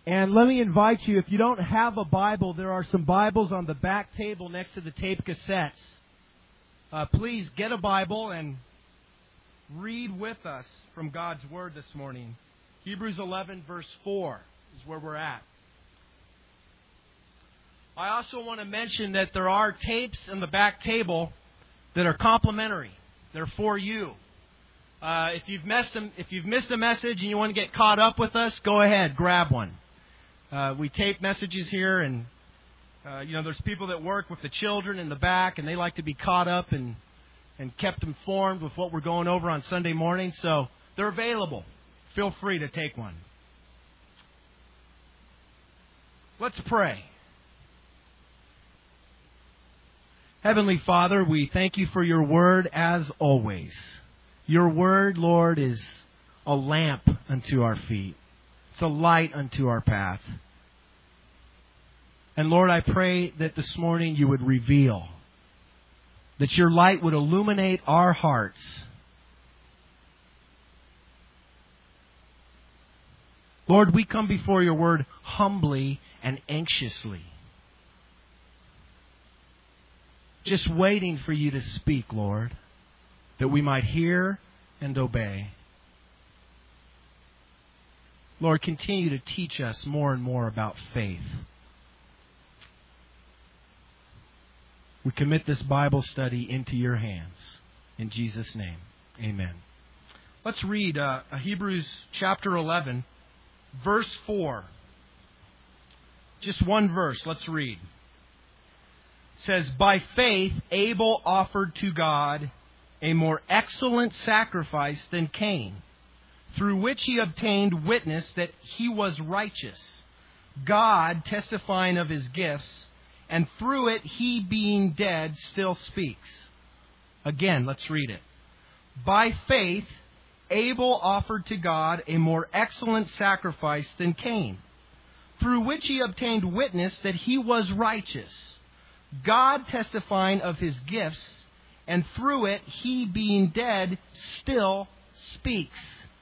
And let me invite you, if you don't have a Bible, there are some Bibles on the back table next to the tape cassettes. Please get a Bible and read with us from God's Word this morning. Hebrews 11, verse 4 is where we're at. I also want to mention that there are tapes on the back table that are complimentary. They're for you. If you've missed a message and you want to get caught up with us, go ahead, grab one. We tape messages here, and there's people that work with the children in the back, and they like to be caught up and kept informed with what we're going over on Sunday morning. So they're available. Feel free to take one. Let's pray. Heavenly Father, we thank you for your word as always. Your word, Lord, is a lamp unto our feet. It's a light unto our path. And Lord, I pray that this morning you would reveal, that your light would illuminate our hearts. Lord, we come before your word humbly and anxiously, just waiting for you to speak, Lord, that we might hear and obey. Lord, continue to teach us more and more about faith. We commit this Bible study into your hands. In Jesus' name, amen. Let's read Hebrews chapter 11, verse 4. Just one verse. Let's read. It says, "By faith Abel offered to God a more excellent sacrifice than Cain, through which he obtained witness that he was righteous, God testifying of his gifts, and through it he, being dead, still speaks." Again, let's read it. "By faith Abel offered to God a more excellent sacrifice than Cain, through which he obtained witness that he was righteous, God testifying of his gifts, and through it he, being dead, still speaks."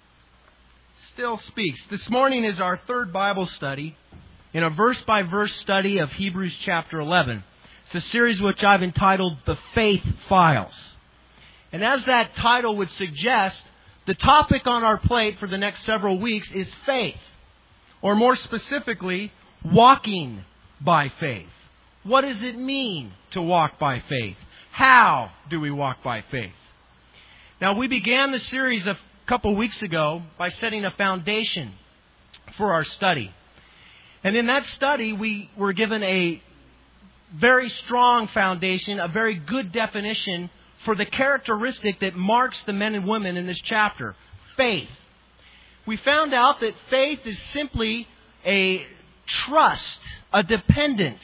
Still speaks. This morning is our third Bible study in a verse-by-verse study of Hebrews chapter 11. It's a series which I've entitled The Faith Files. And as that title would suggest, the topic on our plate for the next several weeks is faith. Or more specifically, walking by faith. What does it mean to walk by faith? How do we walk by faith? Now, we began the series a couple weeks ago by setting a foundation for our study. And in that study, we were given a very strong foundation, a very good definition for the characteristic that marks the men and women in this chapter, faith. We found out that faith is simply a trust, a dependence,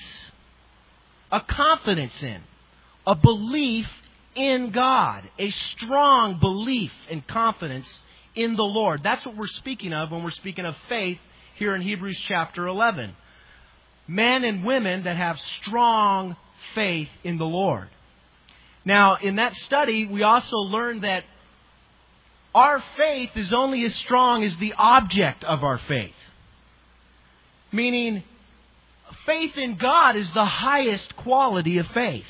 a confidence in, a belief in God, a strong belief and confidence in the Lord. That's what we're speaking of when we're speaking of faith here in Hebrews chapter 11. Men and women that have strong faith in the Lord. Now, in that study, we also learned that our faith is only as strong as the object of our faith. Meaning, faith in God is the highest quality of faith.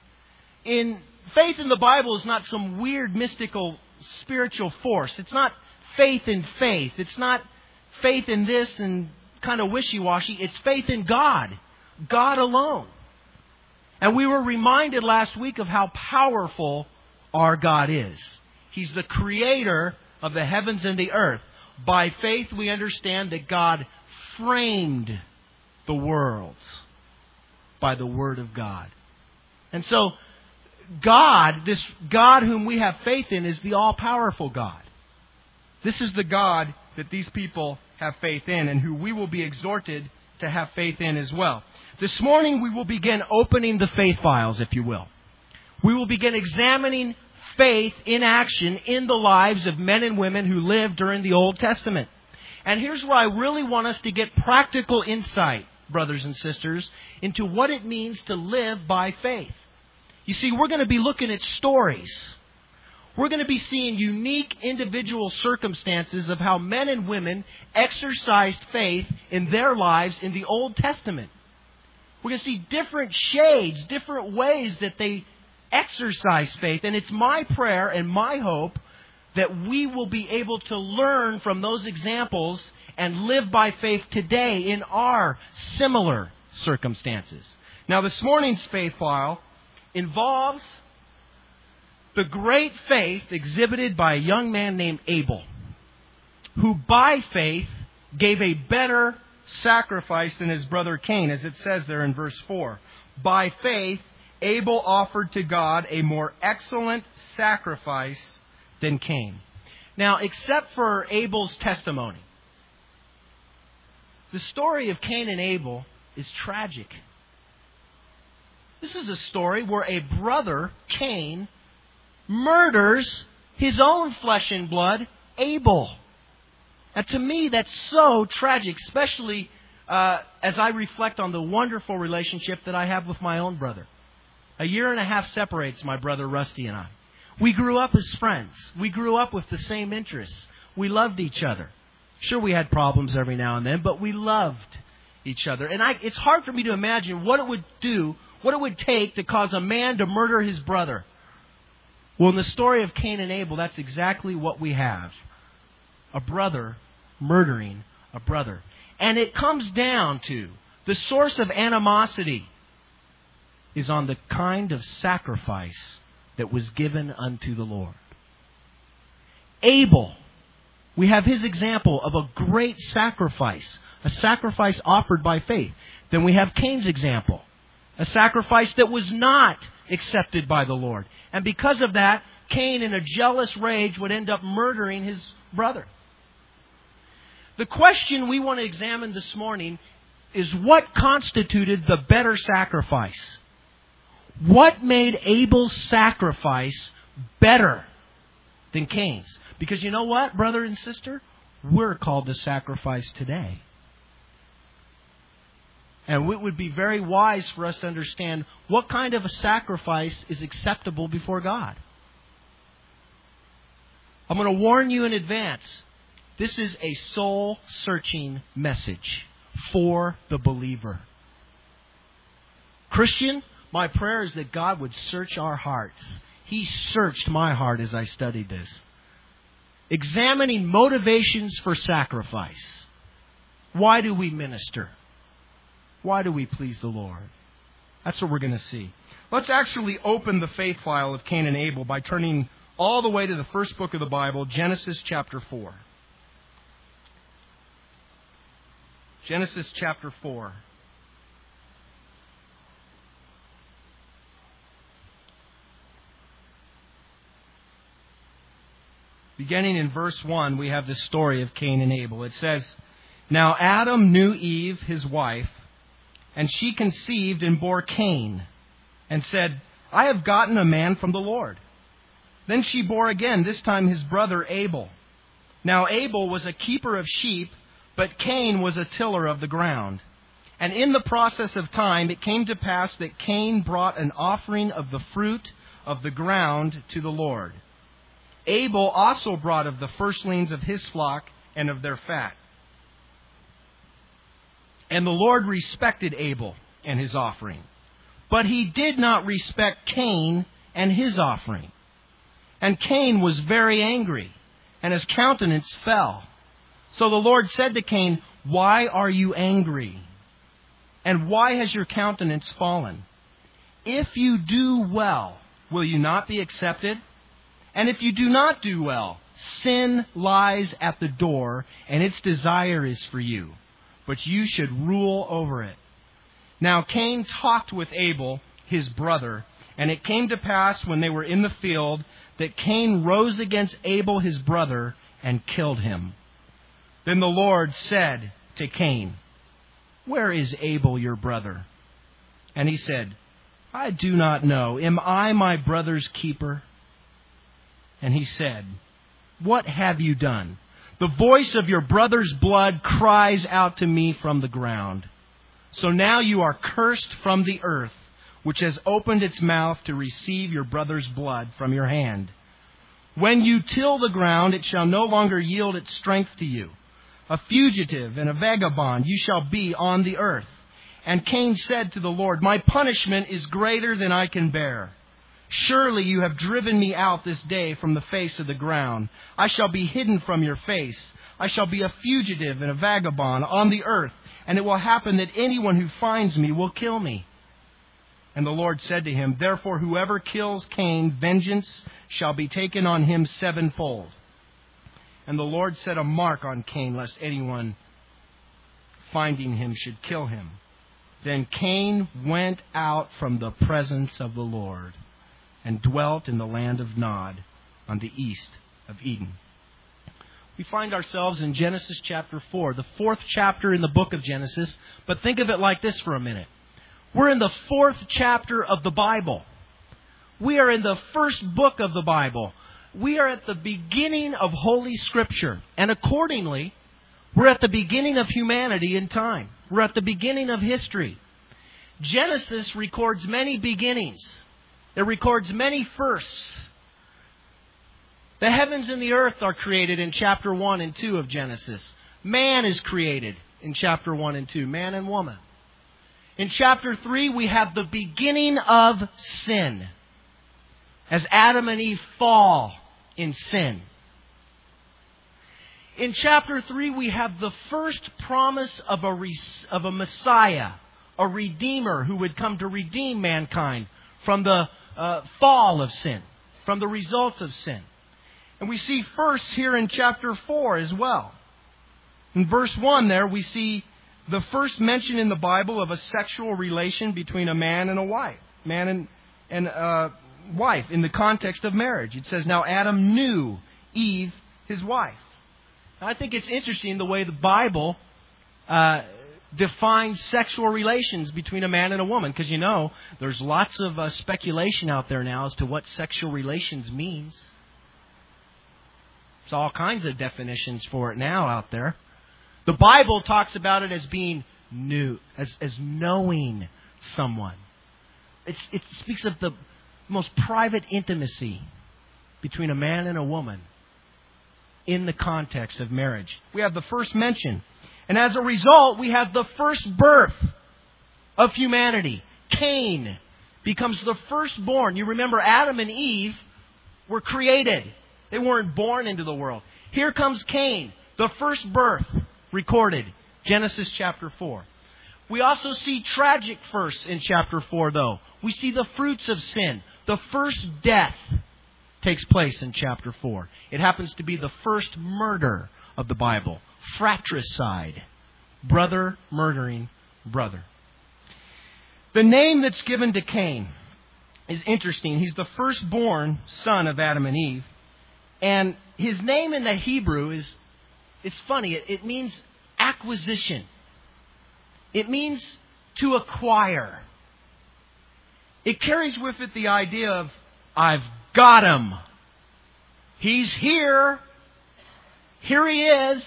Faith in the Bible is not some weird, mystical, spiritual force. It's not faith in faith. It's not faith in this and kind of wishy-washy. It's faith in God. God alone. And we were reminded last week of how powerful our God is. He's the creator of the heavens and the earth. By faith, we understand that God framed the worlds by the Word of God. And so, God, this God whom we have faith in, is the all-powerful God. This is the God that these people have faith in, and who we will be exhorted to have faith in as well. This morning we will begin opening the faith files, if you will. We will begin examining faith in action in the lives of men and women who lived during the Old Testament. And here's where I really want us to get practical insight, brothers and sisters, into what it means to live by faith. You see, we're going to be looking at stories. we're going to be seeing unique individual circumstances of how men and women exercised faith in their lives in the Old Testament. We're going to see different shades, different ways that they exercise faith. And it's my prayer and my hope that we will be able to learn from those examples and live by faith today in our similar circumstances. Now, this morning's faith file involves the great faith exhibited by a young man named Abel, who by faith gave a better sacrifice than his brother Cain, as it says there in verse 4. By faith, Abel offered to God a more excellent sacrifice than Cain. Now, except for Abel's testimony, the story of Cain and Abel is tragic. This is a story where a brother, Cain, murders his own flesh and blood, Abel. And to me, that's so tragic, especially as I reflect on the wonderful relationship that I have with my own brother. 1.5 years separates my brother Rusty and I. We grew up as friends. We grew up with the same interests. We loved each other. Sure, we had problems every now and then, but we loved each other. And it's hard for me to imagine what it would take to cause a man to murder his brother. Well, in the story of Cain and Abel, that's exactly what we have. A brother murdering a brother. And it comes down to the source of animosity is on the kind of sacrifice that was given unto the Lord. Abel, we have his example of a great sacrifice, a sacrifice offered by faith. Then we have Cain's example, a sacrifice that was not accepted by the Lord. And because of that, Cain, in a jealous rage, would end up murdering his brother. The question we want to examine this morning is what constituted the better sacrifice? What made Abel's sacrifice better than Cain's? Because you know what, brother and sister? We're called to sacrifice today. And it would be very wise for us to understand what kind of a sacrifice is acceptable before God. I'm going to warn you in advance. This is a soul-searching message for the believer. Christian, my prayer is that God would search our hearts. He searched my heart as I studied this. Examining motivations for sacrifice. Why do we minister? Why do we please the Lord? That's what we're going to see. Let's actually open the faith file of Cain and Abel by turning all the way to the first book of the Bible, Genesis chapter 4. Genesis chapter 4. Beginning in verse 1, we have the story of Cain and Abel. It says, Now Adam knew Eve, his wife, and she conceived and bore Cain, and said, I have gotten a man from the Lord. Then she bore again, this time his brother Abel. Now Abel was a keeper of sheep, but Cain was a tiller of the ground. And in the process of time, it came to pass that Cain brought an offering of the fruit of the ground to the Lord. Abel also brought of the firstlings of his flock and of their fat. And the Lord respected Abel and his offering. But he did not respect Cain and his offering. And Cain was very angry, and his countenance fell. So the Lord said to Cain, Why are you angry? And why has your countenance fallen? If you do well, will you not be accepted? And if you do not do well, sin lies at the door, and its desire is for you, but you should rule over it. Now Cain talked with Abel, his brother, and it came to pass when they were in the field that Cain rose against Abel his brother and killed him. Then the Lord said to Cain, Where is Abel your brother? And he said, I do not know. Am I my brother's keeper? And he said, What have you done? The voice of your brother's blood cries out to me from the ground. So now you are cursed from the earth, which has opened its mouth to receive your brother's blood from your hand. When you till the ground, it shall no longer yield its strength to you. A fugitive and a vagabond you shall be on the earth. And Cain said to the Lord, my punishment is greater than I can bear. Surely you have driven me out this day from the face of the ground. I shall be hidden from your face. I shall be a fugitive and a vagabond on the earth. And it will happen that anyone who finds me will kill me. And the Lord said to him, therefore whoever kills Cain, vengeance shall be taken on him sevenfold. And the Lord set a mark on Cain, lest anyone finding him should kill him. Then Cain went out from the presence of the Lord and dwelt in the land of Nod on the east of Eden. We find ourselves in Genesis chapter 4, the fourth chapter in the book of Genesis. But think of it like this for a minute. We're in the fourth chapter of the Bible. We are in the first book of the Bible. We are at the beginning of Holy Scripture. And accordingly, we're at the beginning of humanity in time. We're at the beginning of history. Genesis records many beginnings. It records many firsts. The heavens and the earth are created in chapter 1 and 2 of Genesis. Man is created in chapter 1 and 2, man and woman. In chapter 3, we have the beginning of sin, as Adam and Eve fall in sin. In chapter 3, we have the first promise of a Messiah, a Redeemer who would come to redeem mankind from the fall of sin, from the results of sin. And we see first here in chapter 4 as well. In verse 1 there, we see the first mention in the Bible of a sexual relation between a man and a wife. Man and wife in the context of marriage. It says, now Adam knew Eve, his wife. Now, I think it's interesting the way the Bible defines sexual relations between a man and a woman. Because, you know, there's lots of speculation out there now as to what sexual relations means. There's all kinds of definitions for it now out there. The Bible talks about it as being new, as knowing someone. It speaks of the most private intimacy between a man and a woman in the context of marriage. We have the first mention. And as a result, we have the first birth of humanity. Cain becomes the firstborn. You remember Adam and Eve were created. They weren't born into the world. Here comes Cain, the first birth recorded. Genesis chapter 4. We also see tragic firsts in chapter 4, though. We see the fruits of sin. The first death takes place in chapter 4. It happens to be the first murder of the Bible. Fratricide. Brother murdering brother. The name that's given to Cain is interesting. He's the firstborn son of Adam and Eve. And his name in the Hebrew it's funny. It means acquisition. It means to acquire. It carries with it the idea of, I've got him. He's here. Here he is.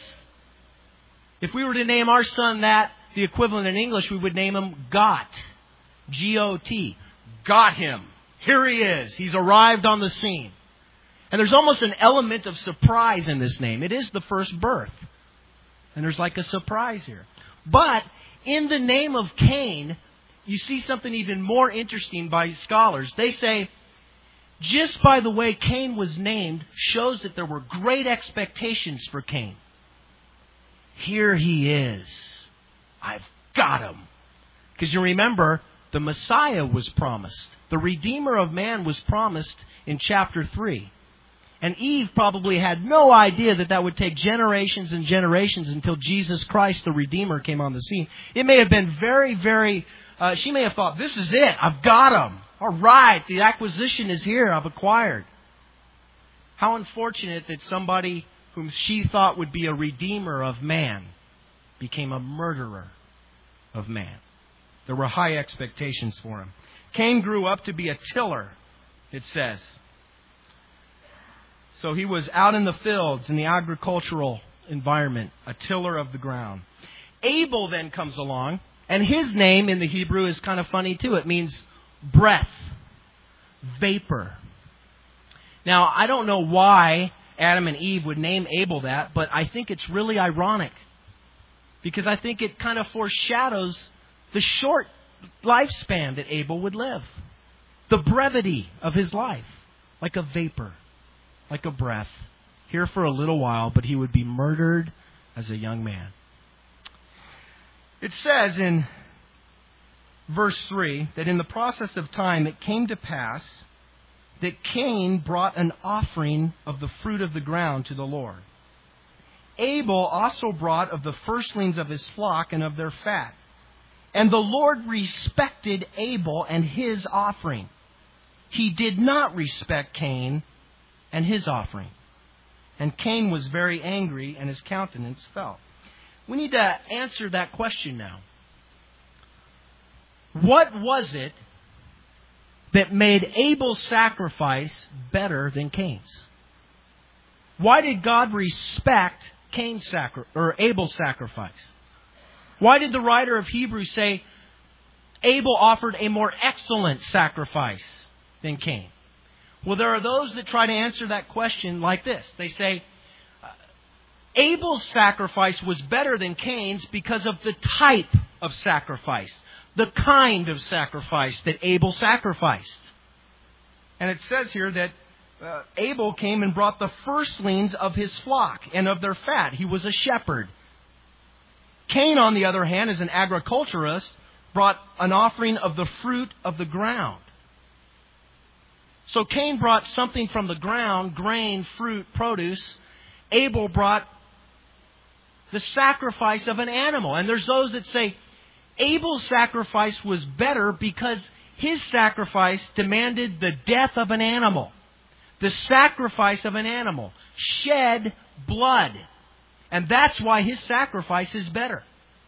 If we were to name our son that, the equivalent in English, we would name him Got. G-O-T. Got him. Here he is. He's arrived on the scene. And there's almost an element of surprise in this name. It is the first birth. And there's like a surprise here. But in the name of Cain, you see something even more interesting by scholars. They say, just by the way Cain was named shows that there were great expectations for Cain. Here he is. I've got him. Because you remember, the Messiah was promised. The Redeemer of man was promised in chapter 3. And Eve probably had no idea that would take generations and generations until Jesus Christ, the Redeemer, came on the scene. It may have been very, very... she may have thought, this is it. I've got him. All right, the acquisition is here. I've acquired. How unfortunate that somebody whom she thought would be a redeemer of man became a murderer of man. There were high expectations for him. Cain grew up to be a tiller, it says. So he was out in the fields, in the agricultural environment, a tiller of the ground. Abel then comes along, and his name in the Hebrew is kind of funny too. It means breath, vapor. Now, I don't know why Adam and Eve would name Abel that, but I think it's really ironic. Because I think it kind of foreshadows the short lifespan that Abel would live. The brevity of his life. Like a vapor. Like a breath. Here for a little while, but he would be murdered as a young man. It says in verse 3 that in the process of time it came to pass that Cain brought an offering of the fruit of the ground to the Lord. Abel also brought of the firstlings of his flock and of their fat. And the Lord respected Abel and his offering. He did not respect Cain and his offering. And Cain was very angry, and his countenance fell. We need to answer that question now. What was it that made Abel's sacrifice better than Cain's? Why did God respect Abel's sacrifice? Why did the writer of Hebrews say Abel offered a more excellent sacrifice than Cain? Well, there are those that try to answer that question like this. They say Abel's sacrifice was better than Cain's because of the type of sacrifice, the kind of sacrifice that Abel sacrificed. And it says here that Abel came and brought the firstlings of his flock and of their fat. He was a shepherd. Cain, on the other hand, as an agriculturist, brought an offering of the fruit of the ground. So Cain brought something from the ground, grain, fruit, produce. Abel brought the sacrifice of an animal. And there's those that say Abel's sacrifice was better because his sacrifice demanded the death of an animal. The sacrifice of an animal. Shed blood. And that's why his sacrifice is better.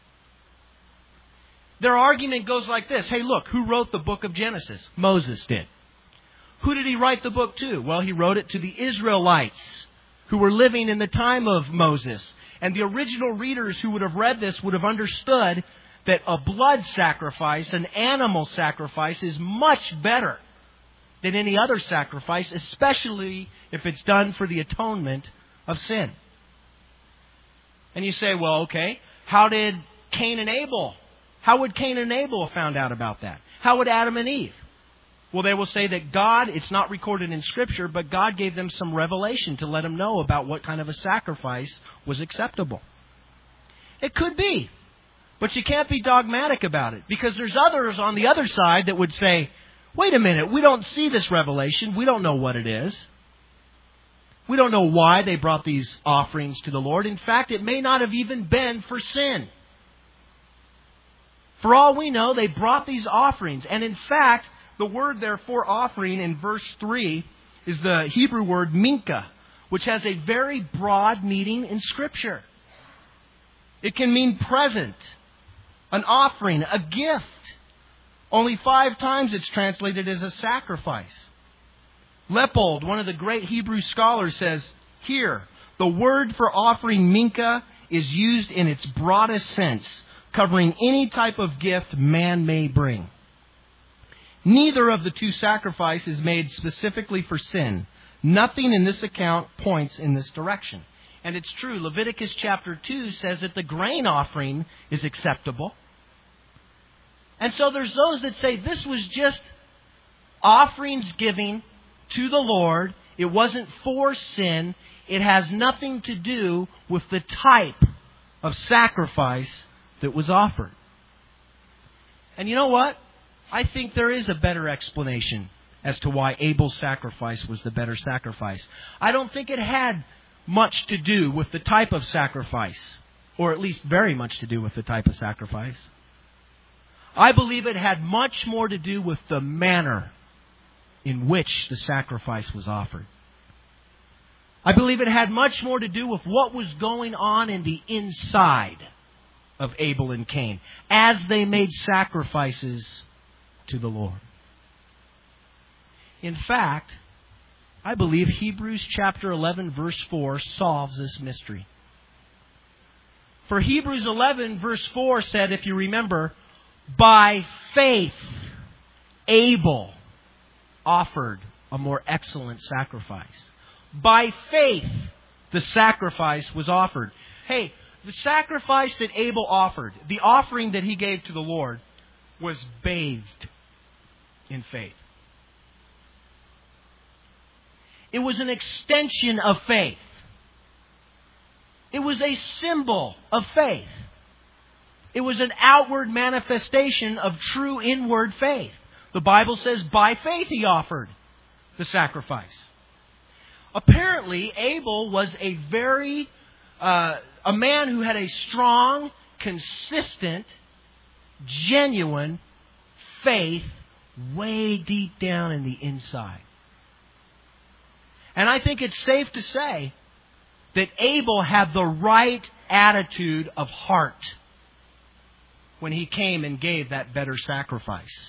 Their argument goes like this. Hey, look, who wrote the book of Genesis? Moses did. Who did he write the book to? Well, he wrote it to the Israelites who were living in the time of Moses. And the original readers who would have read this would have understood that a blood sacrifice, an animal sacrifice, is much better than any other sacrifice, especially if it's done for the atonement of sin. And you say, well, okay, how would Cain and Abel have found out about that? How would Adam and Eve? Well, they will say that God, it's not recorded in Scripture, but God gave them some revelation to let them know about what kind of a sacrifice was acceptable. It could be. But you can't be dogmatic about it. Because there's others on the other side that would say, wait a minute, we don't see this revelation. We don't know what it is. We don't know why they brought these offerings to the Lord. In fact, it may not have even been for sin. For all we know, they brought these offerings. And in fact, the word there for offering in verse 3 is the Hebrew word mincha, which has a very broad meaning in Scripture. It can mean present, an offering, a gift. Only 5 times it's translated as a sacrifice. Leppold, one of the great Hebrew scholars, says, here, the word for offering mincha is used in its broadest sense, covering any type of gift man may bring. Neither of the two sacrifices is made specifically for sin. Nothing in this account points in this direction. And it's true, Leviticus chapter 2 says that the grain offering is acceptable. And so there's those that say this was just offerings giving to the Lord. It wasn't for sin. It has nothing to do with the type of sacrifice that was offered. And you know what? I think there is a better explanation as to why Abel's sacrifice was the better sacrifice. I don't think it had much to do with the type of sacrifice, or at least very much to do with the type of sacrifice. I believe it had much more to do with the manner in which the sacrifice was offered. I believe it had much more to do with what was going on in the inside of Abel and Cain as they made sacrifices to the Lord. In fact, I believe Hebrews chapter 11 verse 4 solves this mystery. For Hebrews 11 verse 4 said, if you remember, by faith Abel offered a more excellent sacrifice. By faith, the sacrifice was offered. Hey, the sacrifice that Abel offered, the offering that he gave to the Lord, was bathed in faith. It was an extension of faith. It was a symbol of faith. It was an outward manifestation of true inward faith. The Bible says by faith he offered the sacrifice. Apparently, Abel was a man who had a strong, consistent, genuine faith way deep down in the inside. And I think it's safe to say that Abel had the right attitude of heart when he came and gave that better sacrifice.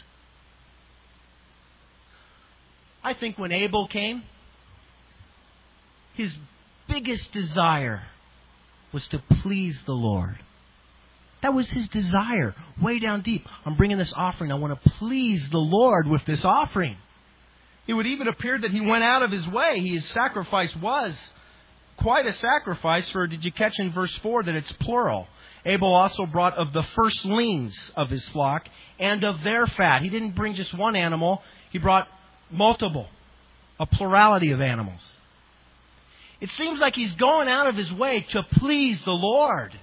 I think when Abel came, his biggest desire was to please the Lord. That was his desire, way down deep. I'm bringing this offering. I want to please the Lord with this offering. It would even appear that he went out of his way. His sacrifice was quite a sacrifice. For did you catch in verse 4 that it's plural? Abel also brought of the firstlings of his flock and of their fat. He didn't bring just one animal. He brought multiple, a plurality of animals. It seems like he's going out of his way to please the Lord.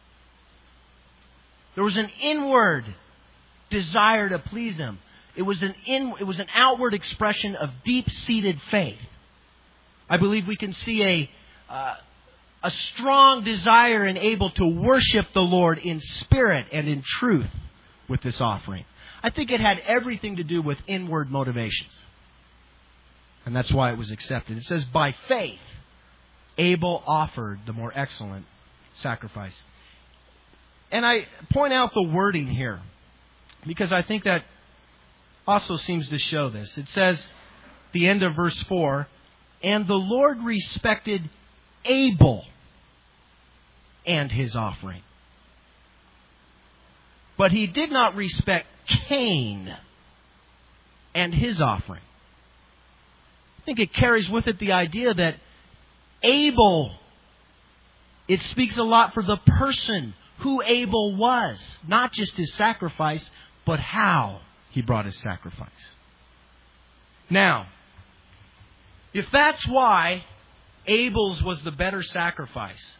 There was an inward desire to please Him. It was an outward expression of deep-seated faith. I believe we can see a strong desire in Abel to worship the Lord in spirit and in truth with this offering. I think it had everything to do with inward motivations. And that's why it was accepted. It says, by faith, Abel offered the more excellent sacrifice. And I point out the wording here, because I think that also seems to show this. It says, the end of verse 4, and the Lord respected Abel and his offering. But He did not respect Cain and his offering. I think it carries with it the idea that Abel, it speaks a lot for the person who Abel was. Not just his sacrifice, but how he brought his sacrifice. Now, if that's why Abel's was the better sacrifice,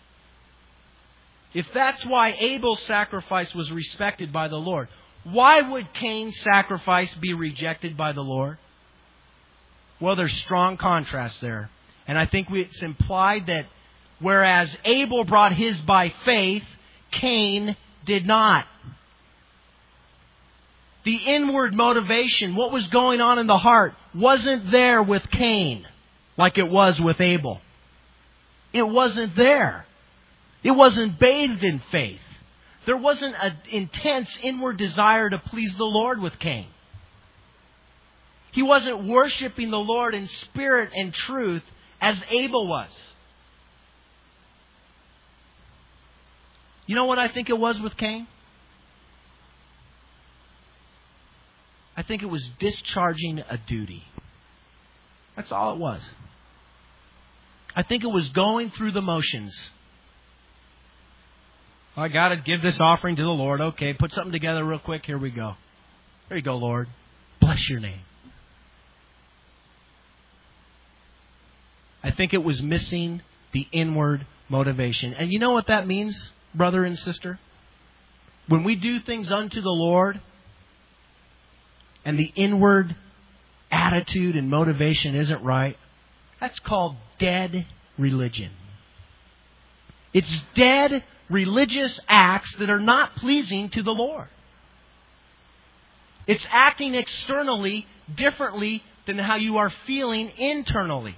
if that's why Abel's sacrifice was respected by the Lord, why would Cain's sacrifice be rejected by the Lord? Well, there's strong contrast there. And I think it's implied that whereas Abel brought his by faith, Cain did not. The inward motivation, what was going on in the heart, wasn't there with Cain like it was with Abel. It wasn't there. It wasn't bathed in faith. There wasn't an intense inward desire to please the Lord with Cain. He wasn't worshiping the Lord in spirit and truth as Abel was. You know what I think it was with Cain? I think it was discharging a duty. That's all it was. I think it was going through the motions. I got to give this offering to the Lord. Okay, put something together real quick. Here we go. Here you go, Lord. Bless your name. I think it was missing the inward motivation. And you know what that means, brother and sister? When we do things unto the Lord, and the inward attitude and motivation isn't right, that's called dead religion. It's dead religious acts that are not pleasing to the Lord. It's acting externally differently than how you are feeling internally.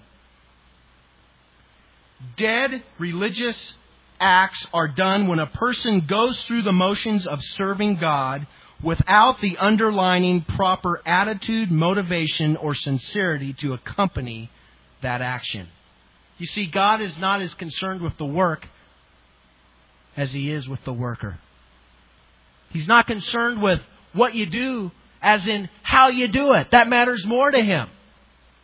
Dead religious acts are done when a person goes through the motions of serving God without the underlying proper attitude, motivation, or sincerity to accompany that action. You see, God is not as concerned with the work as He is with the worker. He's not concerned with what you do as in how you do it. That matters more to Him.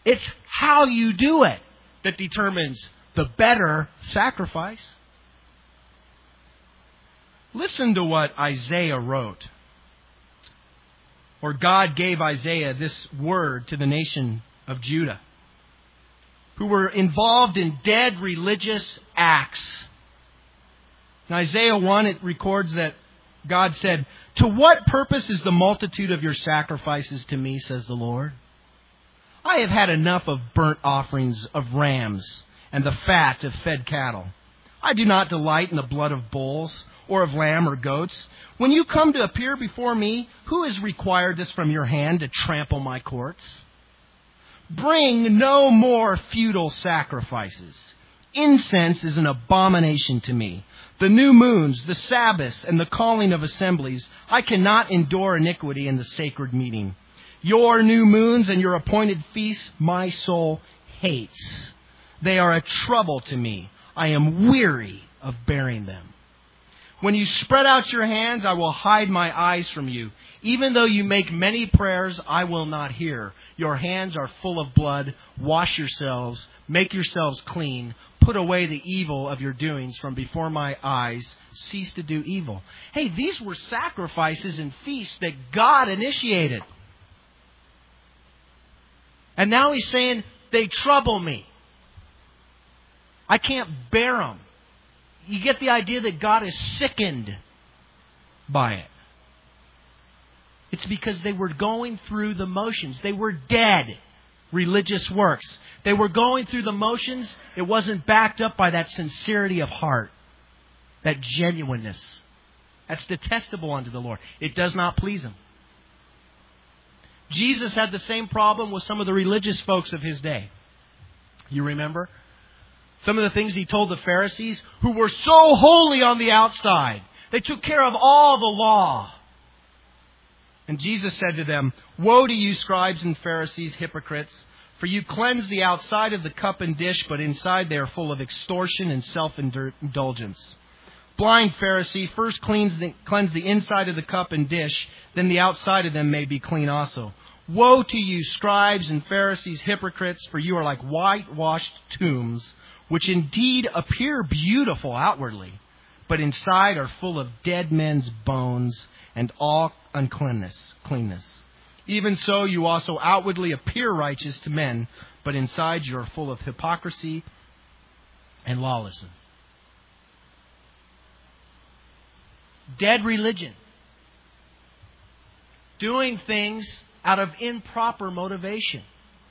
It's how you do it that determines the better sacrifice. Listen to what Isaiah wrote. Or God gave Isaiah this word to the nation of Judah, who were involved in dead religious acts. In Isaiah 1, it records that God said, "To what purpose is the multitude of your sacrifices to me, says the Lord? I have had enough of burnt offerings of rams and the fat of fed cattle. I do not delight in the blood of bulls or of lamb or goats. When you come to appear before me, who has required this from your hand to trample my courts? Bring no more futile sacrifices. Incense is an abomination to me. The new moons, the Sabbaths, and the calling of assemblies, I cannot endure iniquity in the sacred meeting. Your new moons and your appointed feasts my soul hates. They are a trouble to me. I am weary of bearing them. When you spread out your hands, I will hide my eyes from you. Even though you make many prayers, I will not hear. Your hands are full of blood. Wash yourselves. Make yourselves clean. Put away the evil of your doings from before my eyes. Cease to do evil." Hey, these were sacrifices and feasts that God initiated. And now he's saying, they trouble me. I can't bear them. You get the idea that God is sickened by it. It's because they were going through the motions. They were dead religious works. They were going through the motions. It wasn't backed up by that sincerity of heart, that genuineness. That's detestable unto the Lord. It does not please Him. Jesus had the same problem with some of the religious folks of His day. You remember? Some of the things He told the Pharisees, who were so holy on the outside. They took care of all the law. And Jesus said to them, "Woe to you, scribes and Pharisees, hypocrites! For you cleanse the outside of the cup and dish, but inside they are full of extortion and self-indulgence. Blind Pharisee, first cleanse the inside of the cup and dish, then the outside of them may be clean also. Woe to you, scribes and Pharisees, hypocrites! For you are like whitewashed tombs, which indeed appear beautiful outwardly, but inside are full of dead men's bones and all uncleanness. Even so, you also outwardly appear righteous to men, but inside you are full of hypocrisy and lawlessness." Dead religion. Doing things out of improper motivation.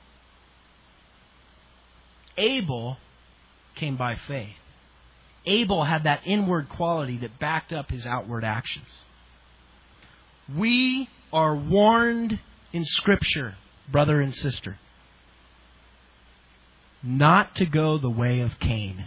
Abel came by faith. Abel had that inward quality that backed up his outward actions. We are warned in Scripture, brother and sister, not to go the way of Cain.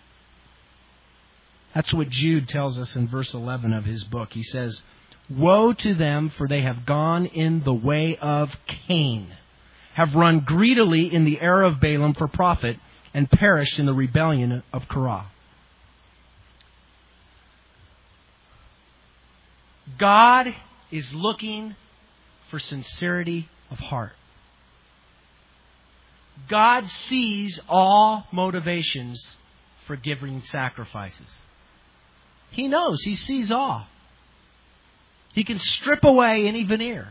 That's what Jude tells us in verse 11 of his book. He says, "Woe to them, for they have gone in the way of Cain, have run greedily in the error of Balaam for profit, and perished in the rebellion of Korah." God is looking for sincerity of heart. God sees all motivations for giving sacrifices. He knows. He sees all. He can strip away any veneer.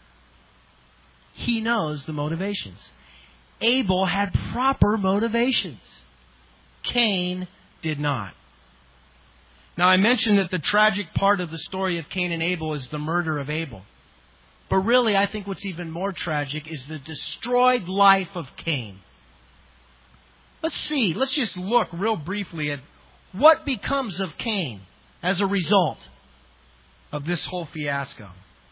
He knows the motivations. Abel had proper motivations. Cain did not. Now, I mentioned that the tragic part of the story of Cain and Abel is the murder of Abel. But really, I think what's even more tragic is the destroyed life of Cain. Let's just look real briefly at what becomes of Cain as a result of this whole fiasco.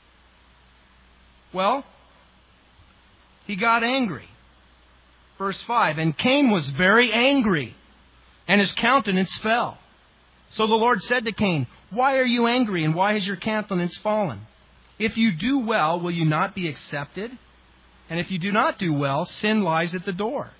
Well, he got angry. Verse 5, "And Cain was very angry, and his countenance fell. So the Lord said to Cain, 'Why are you angry, and why has your countenance fallen? If you do well, will you not be accepted? And if you do not do well, sin lies at the door.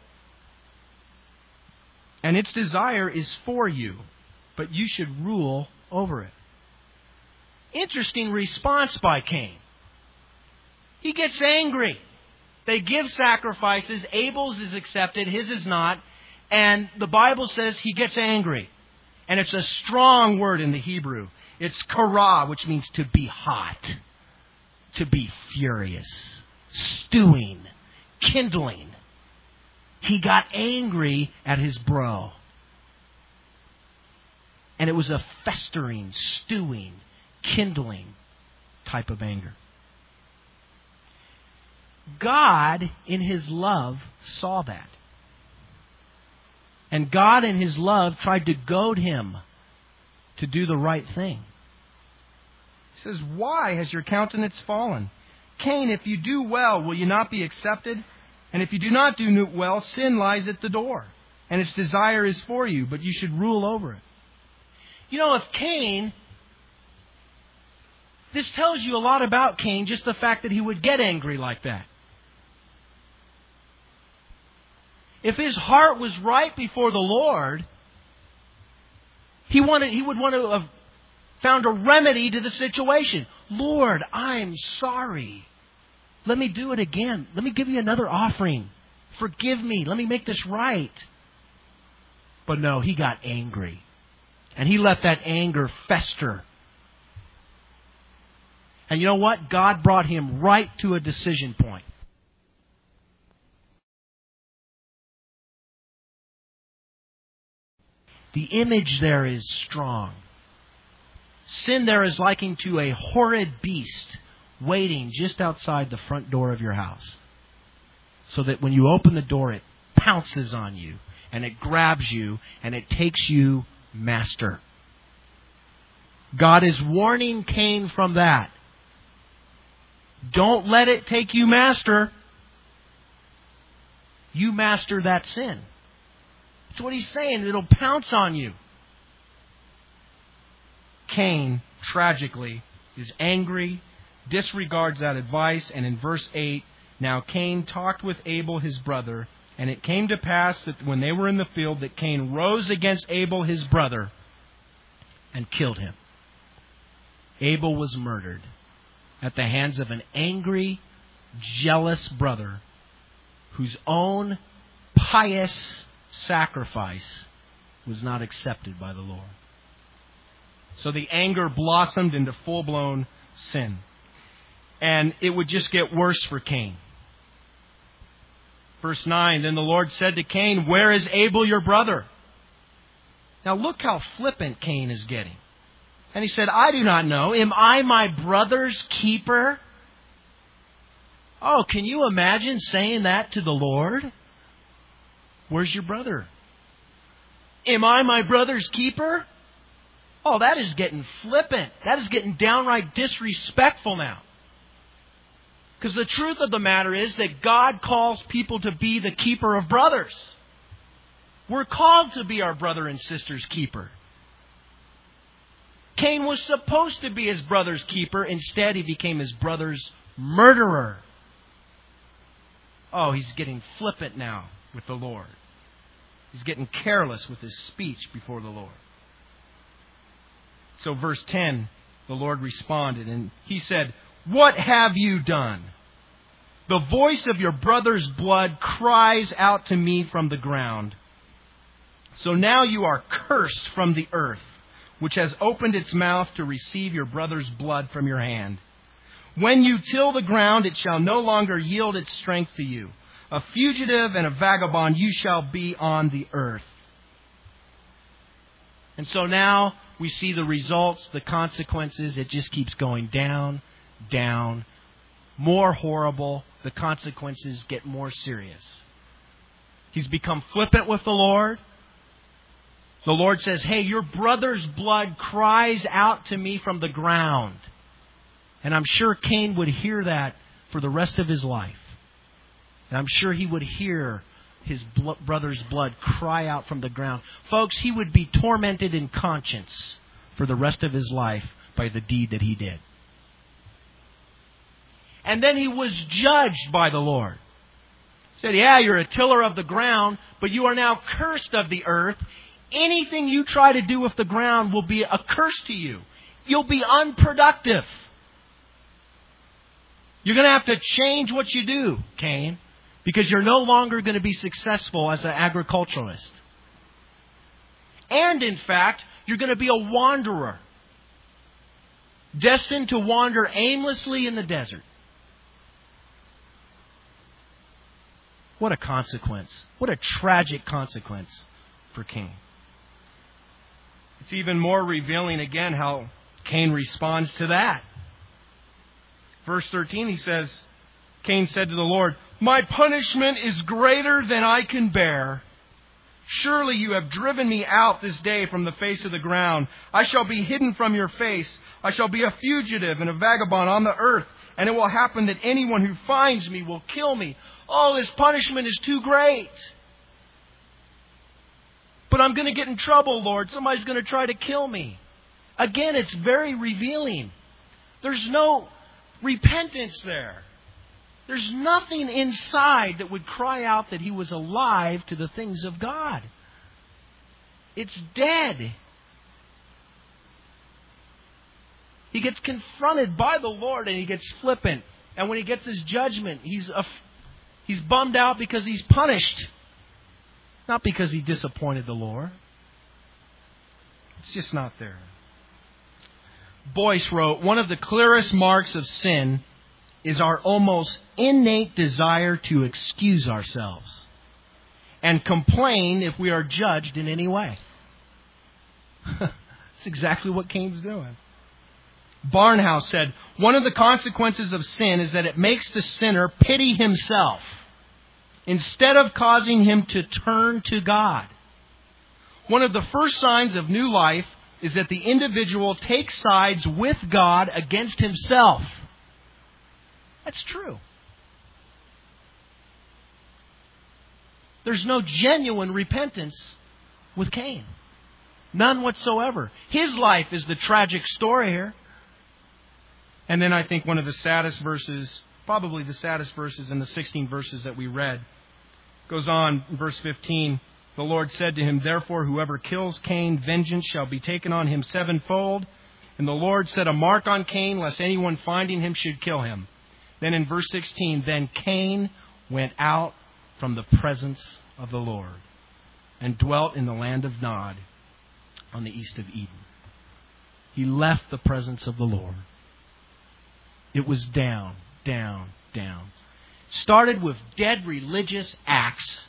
And its desire is for you, but you should rule over it.'" Interesting response by Cain. He gets angry. They give sacrifices. Abel's is accepted. His is not. And the Bible says he gets angry. And it's a strong word in the Hebrew. It's kara, which means to be hot, to be furious, stewing, kindling. He got angry at his bro. And it was a festering, stewing, kindling type of anger. God, in His love, saw that. And God, in His love, tried to goad him to do the right thing. He says, "Why has your countenance fallen? Cain, if you do well, will you not be accepted? And if you do not do well, sin lies at the door, and its desire is for you, but you should rule over it." You know, if Cain, this tells you a lot about Cain, just the fact that he would get angry like that. If his heart was right before the Lord, he would want to have found a remedy to the situation. Lord, I'm sorry. Let me do it again. Let me give you another offering. Forgive me. Let me make this right. But no, he got angry. And he let that anger fester. And you know what? God brought him right to a decision point. The image there is strong. Sin there is likened to a horrid beast waiting just outside the front door of your house. So that when you open the door, it pounces on you, and it grabs you, and it takes you master. God is warning Cain from that. Don't let it take you master. You master that sin. That's what He's saying. It'll pounce on you. Cain, tragically, is angry, disregards that advice, and in verse 8, "Now Cain talked with Abel his brother, and it came to pass that when they were in the field, that Cain rose against Abel his brother and killed him." Abel was murdered at the hands of an angry, jealous brother whose own pious sacrifice was not accepted by the Lord. So the anger blossomed into full-blown sin. And it would just get worse for Cain. Verse 9, "Then the Lord said to Cain, 'Where is Abel your brother?'" Now look how flippant Cain is getting. And he said, "I do not know. Am I my brother's keeper?" Oh, can you imagine saying that to the Lord? Where's your brother? Am I my brother's keeper? Oh, that is getting flippant. That is getting downright disrespectful now. Because the truth of the matter is that God calls people to be the keeper of brothers. We're called to be our brother and sister's keeper. Cain was supposed to be his brother's keeper. Instead, he became his brother's murderer. Oh, he's getting flippant now with the Lord. He's getting careless with his speech before the Lord. So verse 10, the Lord responded, and He said, "What have you done? The voice of your brother's blood cries out to me from the ground. So now you are cursed from the earth, which has opened its mouth to receive your brother's blood from your hand. When you till the ground, it shall no longer yield its strength to you. A fugitive and a vagabond you shall be on the earth." And so now we see the results, the consequences. It just keeps going down, down, more horrible. The consequences get more serious. He's become flippant with the Lord. The Lord says, "Hey, your brother's blood cries out to me from the ground." And I'm sure Cain would hear that for the rest of his life. And I'm sure he would hear his brother's blood cry out from the ground. Folks, he would be tormented in conscience for the rest of his life by the deed that he did. And then he was judged by the Lord. He said, "Yeah, you're a tiller of the ground, but you are now cursed of the earth. Anything you try to do with the ground will be a curse to you. You'll be unproductive. You're going to have to change what you do, Cain, because you're no longer going to be successful as an agriculturalist. And in fact, you're going to be a wanderer, destined to wander aimlessly in the desert. What a consequence. What a tragic consequence for Cain. It's even more revealing again how Cain responds to that. Verse 13, he says, Cain said to the Lord, "My punishment is greater than I can bear. Surely you have driven me out this day from the face of the ground. I shall be hidden from your face. I shall be a fugitive and a vagabond on the earth. And it will happen that anyone who finds me will kill me. Oh, this punishment is too great. But I'm going to get in trouble, Lord. Somebody's going to try to kill me." Again, it's very revealing. There's no repentance there. There's nothing inside that would cry out that he was alive to the things of God. It's dead. He gets confronted by the Lord and he gets flippant. And when he gets his judgment, he's bummed out because he's punished. Not because he disappointed the Lord. It's just not there. Boyce wrote, "One of the clearest marks of sin is our almost innate desire to excuse ourselves and complain if we are judged in any way." That's exactly what Cain's doing. Barnhouse said, "One of the consequences of sin is that it makes the sinner pity himself instead of causing him to turn to God. One of the first signs of new life is that the individual takes sides with God against himself." That's true. There's no genuine repentance with Cain. None whatsoever. His life is the tragic story here. And then I think one of the saddest verses, probably the saddest verses in the 16 verses that we read, goes on in verse 15. The Lord said to him, "Therefore, whoever kills Cain, vengeance shall be taken on him sevenfold. And the Lord set a mark on Cain, lest anyone finding him should kill him." Then in verse 16, "Then Cain went out from the presence of the Lord and dwelt in the land of Nod on the east of Eden." He left the presence of the Lord. It was down, down, down. Started with dead religious acts.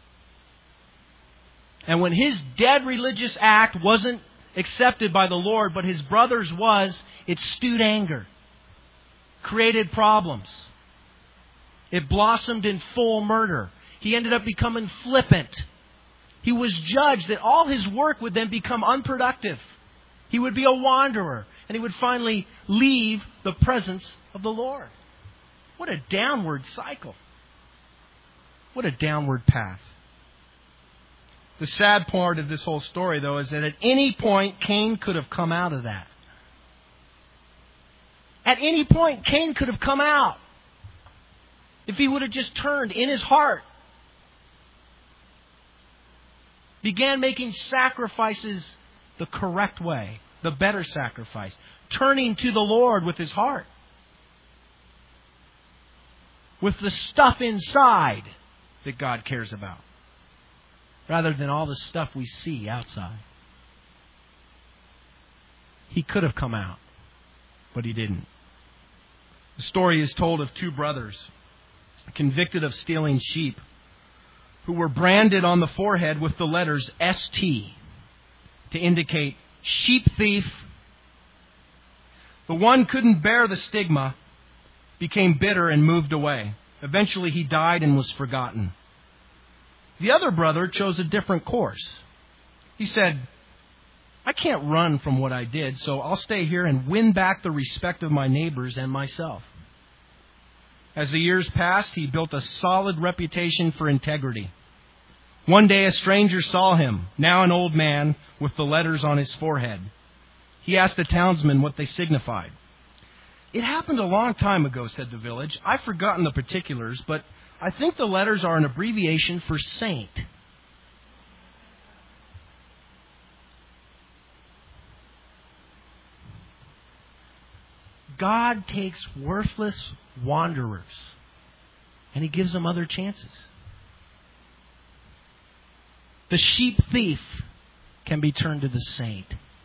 And when his dead religious act wasn't accepted by the Lord, but his brother's was, it stewed anger. Created problems. It blossomed in full murder. He ended up becoming flippant. He was judged that all his work would then become unproductive. He would be a wanderer. And he would finally leave the presence of the Lord. What a downward cycle. What a downward path. The sad part of this whole story, though, is that at any point, Cain could have come out of that. At any point, Cain could have come out. If he would have just turned in his heart. Began making sacrifices the correct way. The better sacrifice. Turning to the Lord with his heart. With the stuff inside that God cares about. Rather than all the stuff we see outside. He could have come out. But he didn't. The story is told of two brothers convicted of stealing sheep who were branded on the forehead with the letters ST to indicate sheep thief. The one couldn't bear the stigma, became bitter and moved away. Eventually he died and was forgotten. The other brother chose a different course. He said, "I can't run from what I did, so I'll stay here and win back the respect of my neighbors and myself." As the years passed, he built a solid reputation for integrity. One day a stranger saw him, now an old man, with the letters on his forehead. He asked the townsman what they signified. "It happened a long time ago," said the village. "I've forgotten the particulars, but I think the letters are an abbreviation for saint." God takes worthless wanderers and He gives them other chances. The sheep thief can be turned to the saint.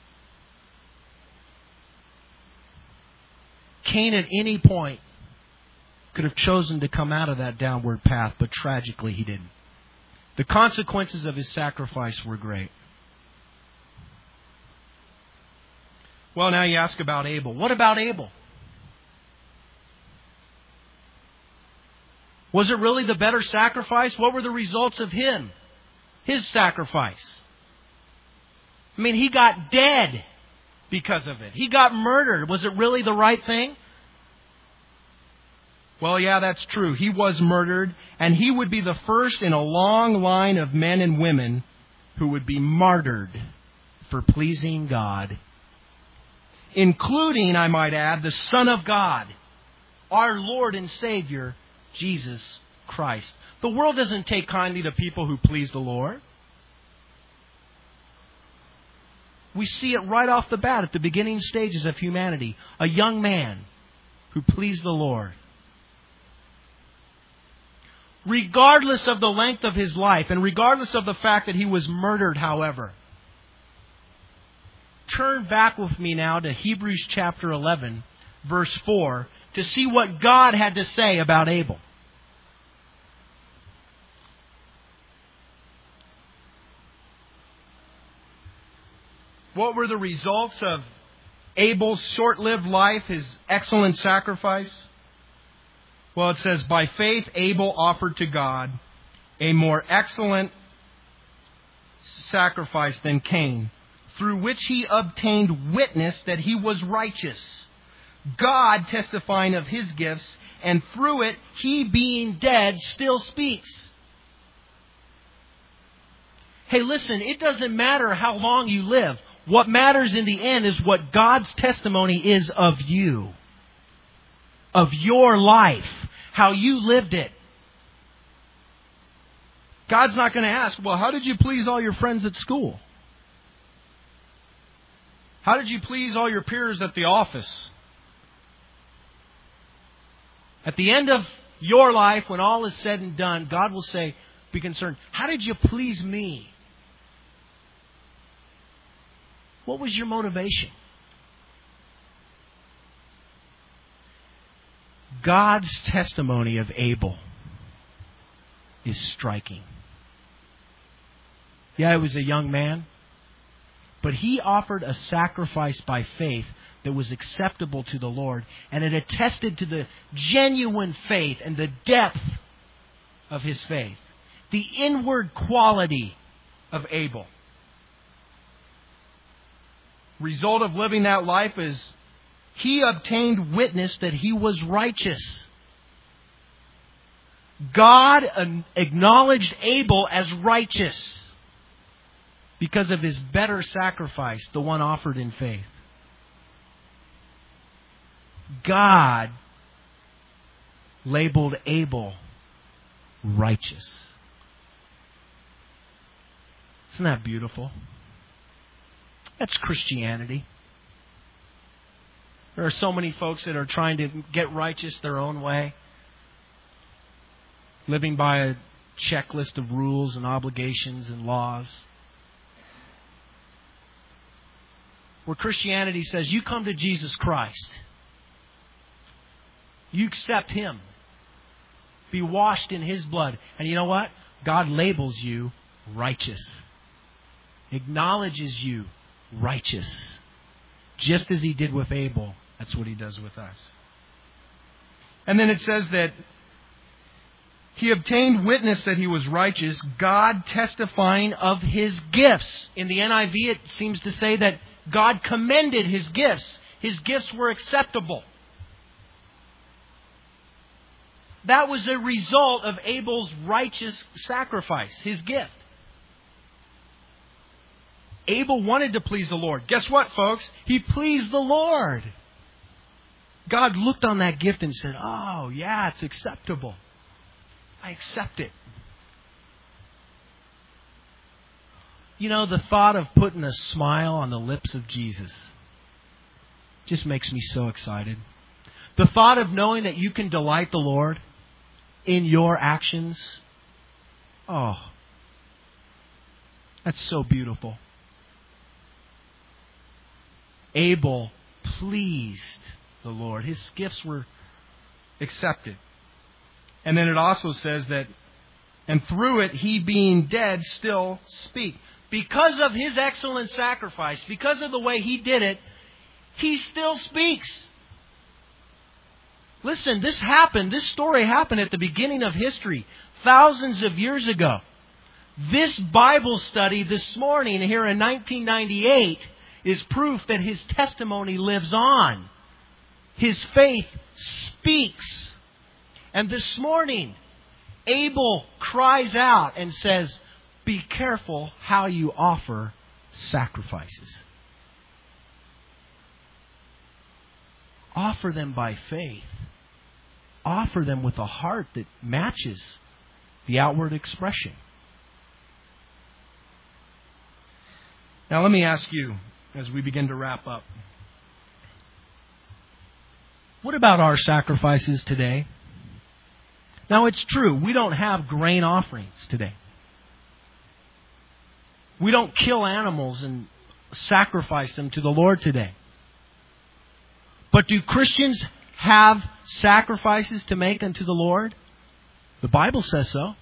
Cain at any point could have chosen to come out of that downward path, but tragically he didn't. The consequences of his sacrifice were great. Well, now you ask about Abel. What about Abel? Was it really the better sacrifice? What were the results of his sacrifice? I mean, he got dead because of it. He got murdered. Was it really the right thing? Well, yeah, that's true. He was murdered, and he would be the first in a long line of men and women who would be martyred for pleasing God, including, I might add, the Son of God, our Lord and Savior, Jesus Christ. The world doesn't take kindly to people who please the Lord. We see it right off the bat at the beginning stages of humanity. A young man who pleased the Lord. Regardless of the length of his life, and regardless of the fact that he was murdered, however, turn back with me now to Hebrews chapter 11, verse 4, to see what God had to say about Abel. What were the results of Abel's short-lived life, his excellent sacrifice? Well, it says, by faith Abel offered to God a more excellent sacrifice than Cain, through which he obtained witness that he was righteous, God testifying of his gifts, and through it, he being dead still speaks. Hey, listen, it doesn't matter how long you live. What matters in the end is what God's testimony is of you, of your life, how you lived it. God's not going to ask, well, how did you please all your friends at school? How did you please all your peers at the office? At the end of your life, when all is said and done, God will say, be concerned, how did you please me? What was your motivation? God's testimony of Abel is striking. Yeah, he was a young man, but he offered a sacrifice by faith that was acceptable to the Lord, and it attested to the genuine faith and the depth of his faith, the inward quality of Abel. Result of living that life is he obtained witness that he was righteous. God acknowledged Abel as righteous because of his better sacrifice, the one offered in faith. God labeled Abel righteous. Isn't that beautiful? That's Christianity. There are so many folks that are trying to get righteous their own way, living by a checklist of rules and obligations and laws. Where Christianity says, you come to Jesus Christ. You accept Him. Be washed in His blood. And you know what? God labels you righteous. Acknowledges you righteous. Just as He did with Abel, that's what He does with us. And then it says that He obtained witness that He was righteous, God testifying of His gifts. In the NIV, it seems to say that God commended His gifts. His gifts were acceptable. That was a result of Abel's righteous sacrifice, his gift. Abel wanted to please the Lord. Guess what, folks? He pleased the Lord. God looked on that gift and said, oh, yeah, it's acceptable. I accept it. You know, the thought of putting a smile on the lips of Jesus just makes me so excited. The thought of knowing that you can delight the Lord in your actions, oh, that's so beautiful. Abel pleased the Lord. His gifts were accepted. And then it also says that, and through it, he being dead still speak. Because of his excellent sacrifice, because of the way he did it, he still speaks. Listen, this story happened at the beginning of history, thousands of years ago. This Bible study this morning here in 1998 is proof that his testimony lives on. His faith speaks. And this morning, Abel cries out and says, be careful how you offer sacrifices. Offer them by faith. Offer them with a heart that matches the outward expression. Now let me ask you, as we begin to wrap up, what about our sacrifices today? Now it's true, we don't have grain offerings today. We don't kill animals and sacrifice them to the Lord today. But do Christians have sacrifices to make unto the Lord? The Bible says so.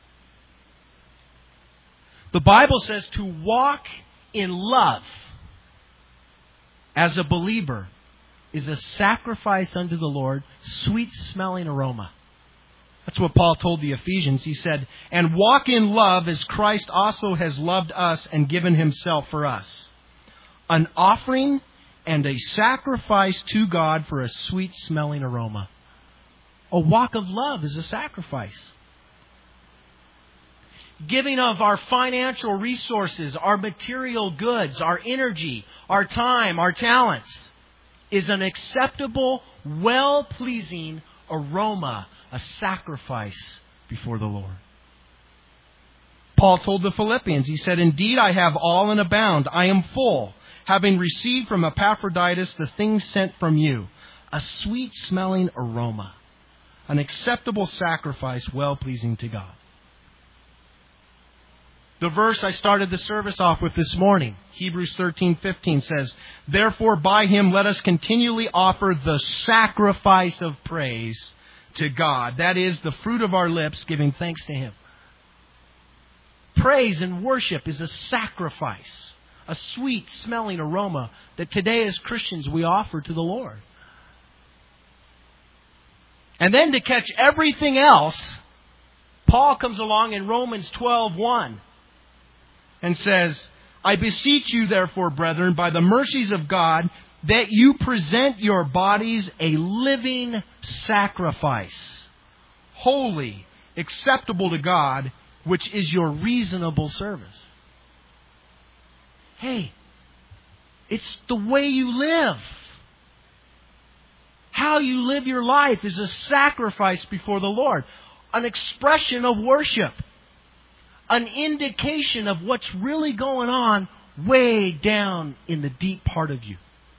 The Bible says to walk in love as a believer is a sacrifice unto the Lord, sweet-smelling aroma. That's what Paul told the Ephesians. He said, and walk in love as Christ also has loved us and given himself for us. An offering and a sacrifice to God for a sweet-smelling aroma. A walk of love is a sacrifice. Giving of our financial resources, our material goods, our energy, our time, our talents is an acceptable, well-pleasing aroma, a sacrifice before the Lord. Paul told the Philippians, he said, indeed I have all and abound. I am full, having received from Epaphroditus the things sent from you, a sweet-smelling aroma, an acceptable sacrifice, well-pleasing to God. The verse I started the service off with this morning, Hebrews 13:15 says, therefore by him let us continually offer the sacrifice of praise to God. That is the fruit of our lips, giving thanks to him. Praise and worship is a sacrifice, a sweet-smelling aroma that today as Christians we offer to the Lord. And then to catch everything else, Paul comes along in Romans 12:1 and says, I beseech you therefore, brethren, by the mercies of God, that you present your bodies a living sacrifice, holy, acceptable to God, which is your reasonable service. Hey, it's the way you live. How you live your life is a sacrifice before the Lord, an expression of worship, an indication of what's really going on way down in the deep part of you.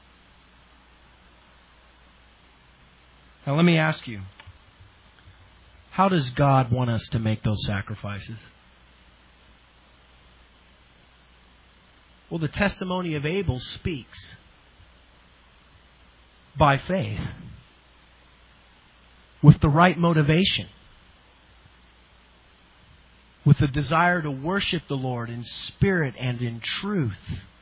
Now let me ask you, how does God want us to make those sacrifices? Well, the testimony of Abel speaks by faith, with the right motivation, with the desire to worship the Lord in spirit and in truth.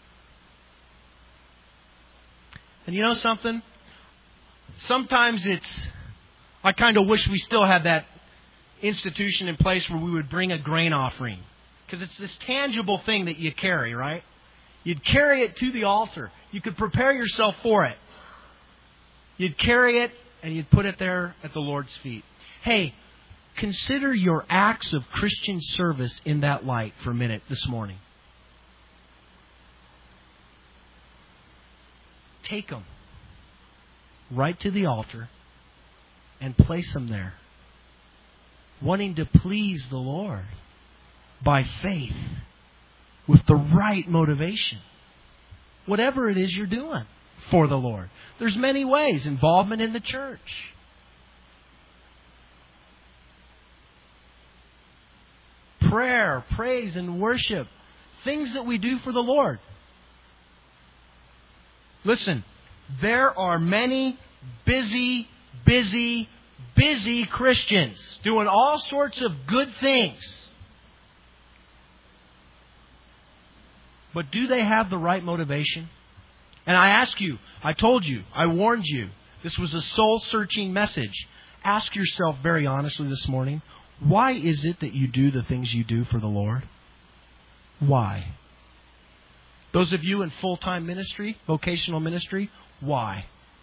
And you know something? Sometimes I kind of wish we still had that institution in place where we would bring a grain offering. Because it's this tangible thing that you carry, right? You'd carry it to the altar. You could prepare yourself for it. You'd carry it and you'd put it there at the Lord's feet. Hey, consider your acts of Christian service in that light for a minute this morning. Take them right to the altar and place them there, wanting to please the Lord by faith, with the right motivation. Whatever it is you're doing. for the Lord? There's many ways. Involvement in the church. Prayer, praise, and worship. Things that we do for the Lord. Listen, there are many busy Christians doing all sorts of good things. But do they have the right motivation? And I ask you, I told you, I warned you, this was a soul-searching message. Ask yourself very honestly this morning, why is it that you do the things you do for the Lord? Why? Those of you in full-time ministry, vocational ministry, why?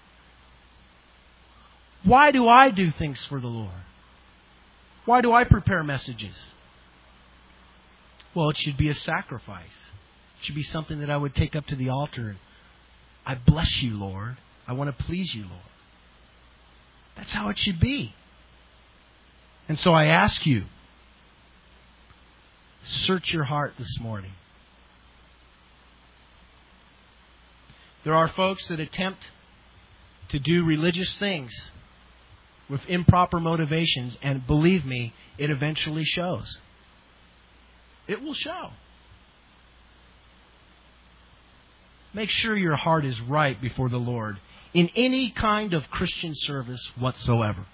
Why do I do things for the Lord? Why do I prepare messages? Well, it should be a sacrifice. It should be something that I would take up to the altar. I bless you, Lord. I want to please you, Lord. That's how it should be. And so I ask you, search your heart this morning. There are folks that attempt to do religious things with improper motivations, and believe me, it eventually shows. It will show. Make sure your heart is right before the Lord in any kind of Christian service whatsoever.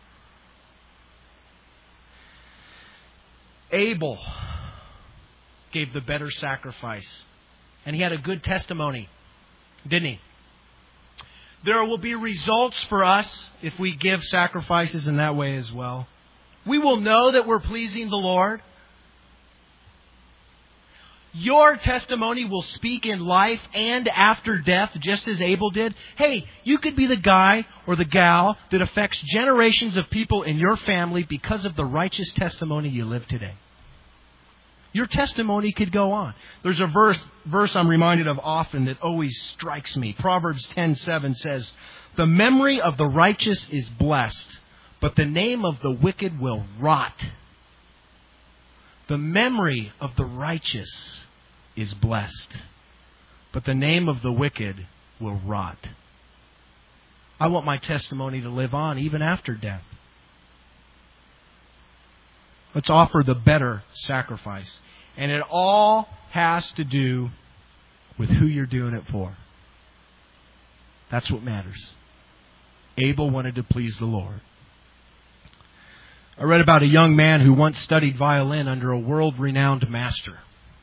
Abel gave the better sacrifice, and he had a good testimony, didn't he? There will be results for us if we give sacrifices in that way as well. We will know that we're pleasing the Lord. Your testimony will speak in life and after death, just as Abel did. Hey, you could be the guy or the gal that affects generations of people in your family because of the righteous testimony you live today. Your testimony could go on. There's a verse I'm reminded of often that always strikes me. Proverbs 10:7 says, "The memory of the righteous is blessed, but the name of the wicked will rot." The memory of the righteous is blessed, but the name of the wicked will rot. I want my testimony to live on even after death. Let's offer the better sacrifice. And it all has to do with who you're doing it for. That's what matters. Abel wanted to please the Lord. I read about a young man who once studied violin under a world-renowned master.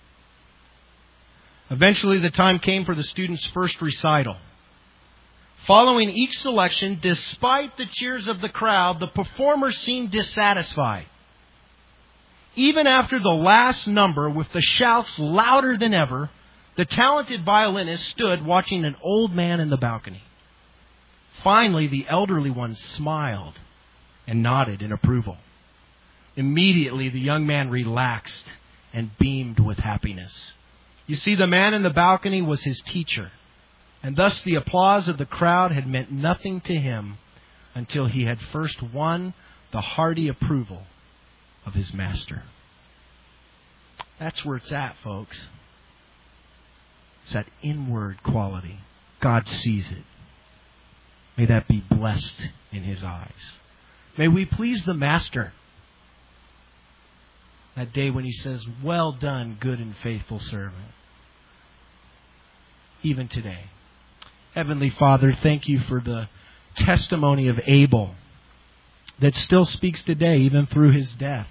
Eventually, the time came for the student's first recital. Following each selection, despite the cheers of the crowd, the performer seemed dissatisfied. Even after the last number, with the shouts louder than ever, the talented violinist stood watching an old man in the balcony. Finally, the elderly one smiled and nodded in approval. Immediately, the young man relaxed and beamed with happiness. You see, the man in the balcony was his teacher, and thus the applause of the crowd had meant nothing to him until he had first won the hearty approval of his master. That's where it's at, folks. It's that inward quality. God sees it. May that be blessed in His eyes. May we please the Master. That day when He says, "Well done, good and faithful servant." Even today. Heavenly Father, thank You for the testimony of Abel that still speaks today, even through his death.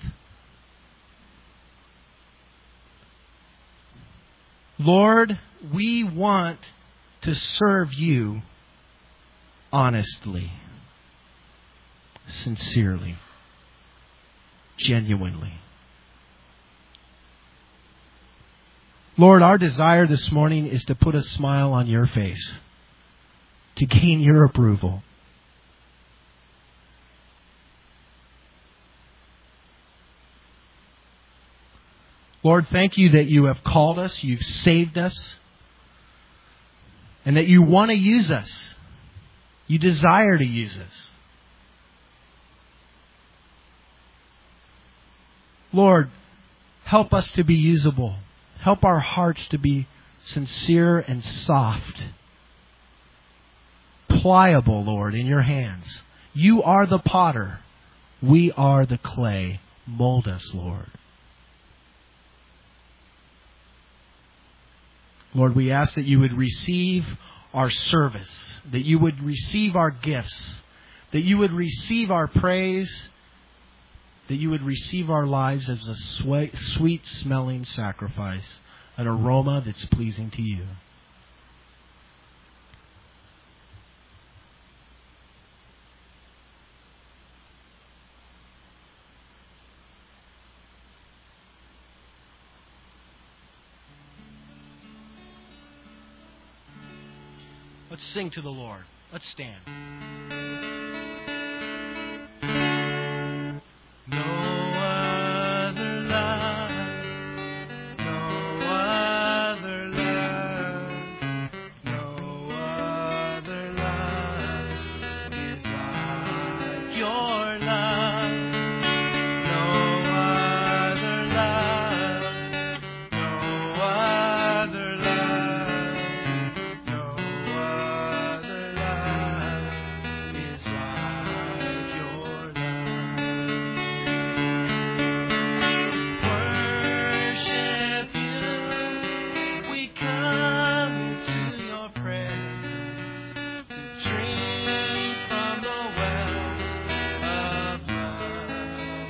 Lord, we want to serve You honestly, sincerely, genuinely. Lord, our desire this morning is to put a smile on Your face, to gain Your approval. Lord, thank You that You have called us, You've saved us, and that You want to use us. You desire to use us. Lord, help us to be usable. Help our hearts to be sincere and soft. pliable, Lord, in your hands. You are the potter. We are the clay. Mold us, Lord. Lord, we ask that you would receive our service, that you would receive our gifts, that you would receive our praise, that you would receive our lives as a sweet-smelling sacrifice, an aroma that's pleasing to you. Let's sing to the Lord. Let's stand. No other love, no other love, no other love is like your love. No other love, no other love, no other love is like your love. Worship you, we come into your presence to drink from the wells of love.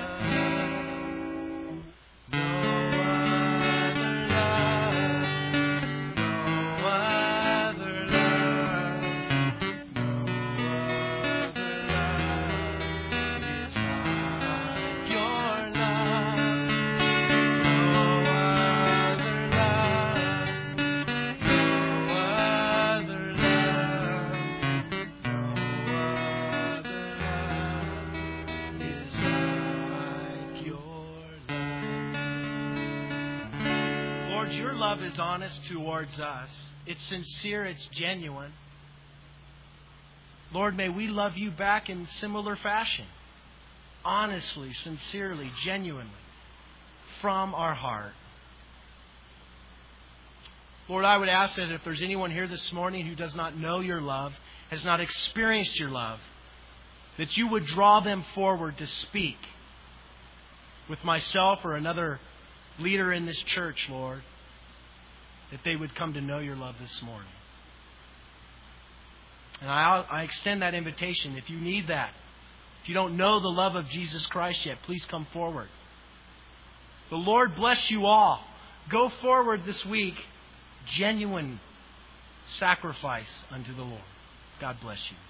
No other love, no other love, no other love is like your love. No other love, no other love, no other love is like your love. Lord, your love is honest towards us. It's sincere, it's genuine. Lord, may we love you back in similar fashion. Honestly, sincerely, genuinely, from our heart. Lord, I would ask that if there's anyone here this morning who does not know your love, has not experienced your love, that you would draw them forward to speak with myself or another leader in this church, Lord, that they would come to know your love this morning. And I extend that invitation. If you need that, if you don't know the love of Jesus Christ yet, please come forward. The Lord bless you all. Go forward this week. Genuine sacrifice unto the Lord. God bless you.